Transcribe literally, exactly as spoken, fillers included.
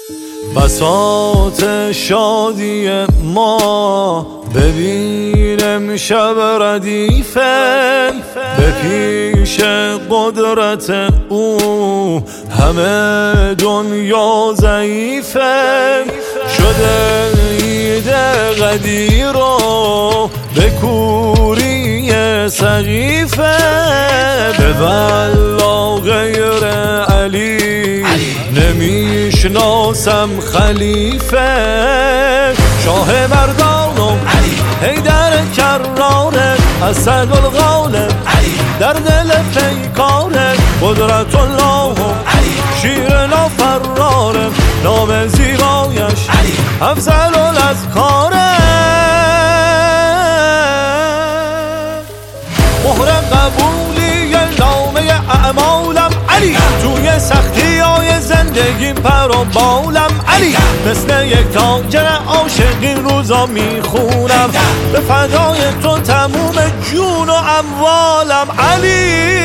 بساط شادی ما ببینم شب ردیفه، به پیش قدرت او همه دنیا ضعیفه. شده عید قدیر رو به کوری سقیفه، به والله غیر علی نمیشناسم خلیفه. شاه مردانم حیدر کراره، اسدالغالب در دل پیکاره. قدرت الله شیر نافراره، نام زیبایش افضل الاذکاره. مهر قبولی نامه اعمالم علی، توی سختی های زندگیم پر و بالم علی. مثل یک تاجر عاشق این روزا میخونم، به فدای تو تموم جون و اموالم علی.